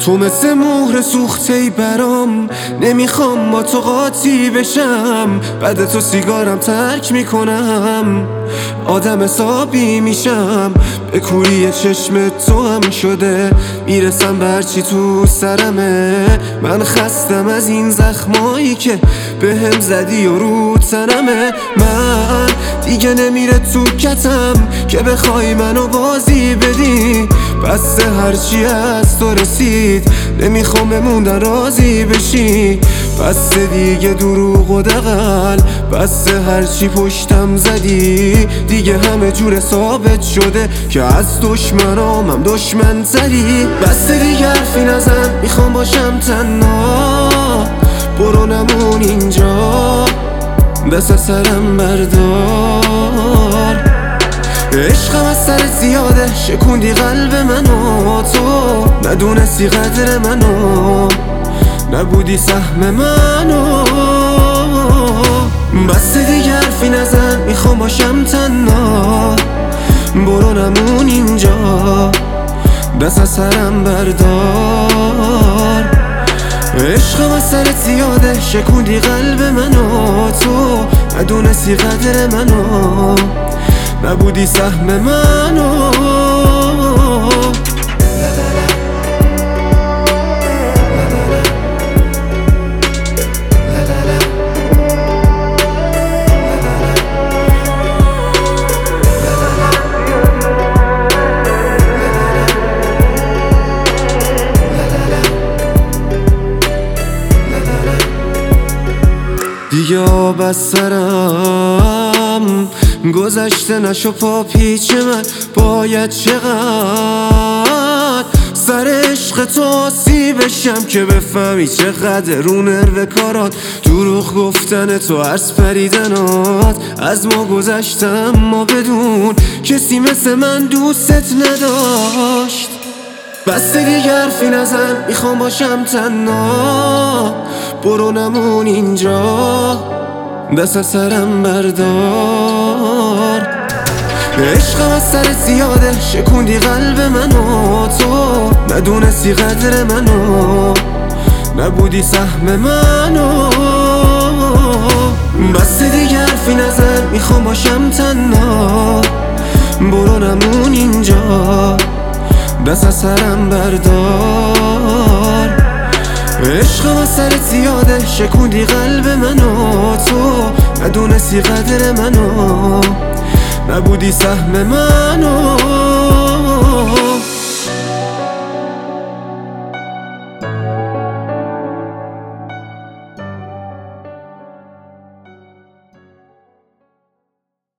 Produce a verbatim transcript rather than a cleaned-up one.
تو مثل مهر سوخته‌ای برام، نمیخوام با تو قاطی بشم. بعد تو سیگارم ترک میکنم، آدم حسابی میشم. به کوری چشم تو هم شده میرسم به هرچی تو سرمه. من خستم از این زخمایی که به هم زدی و رو تنمه. من دیگه نمیره تو کتم که بخوای منو بازی بدی. بسته هرچی از تو رسید، نمیخوام بموندن راضی بشی. بسته دیگه دروغ و دغل، بسته هرچی پشتم زدی. دیگه همه جور ثابت شده که از دشمنام هم دشمن تری. بسته دیگه حرفی نزن، میخوام باشم تنها. برو نمون اینجا، دست سرم بردار. عشقم از سر زیاده، شکوندی قلب منو. تو ندونستی قدر منو، نبودی سهم منو. بسته دیگه حرفی نزن، میخوام باشم تنها. برو نمون اینجا، دست از سرم بردار. عشقم از سر زیاده، شکوندی قلب منو. تو ندونستی قدر منو، نبودی سهم منو. دیگه آب از سرم گذشته نشو پا پیچ من. باید چقدر سر عشق تو آسی بشم که بفهمی چقدر رو نرو کارات. دروغ گفتن تو، عرض پریدنات از ما گذشتم، ما بدون کسی مثل من دوستت نداشت. بسته دیگه حرفی نزن، میخوام باشم تنها. برو نمون اینجا، دست از سرم بردار. عشقم از سر زیاده، شکوندی قلب منو. تو ندونستی قدر منو، نبودی سهم منو. بسته دیگه حرفی نزن، میخوام باشم تنها. برو نمون اینجا، دست از سرم بردار. عشقم از سر زیاده، شکوندی قلب منو. تو ندونستی قدر منو، نبودی سهم منو.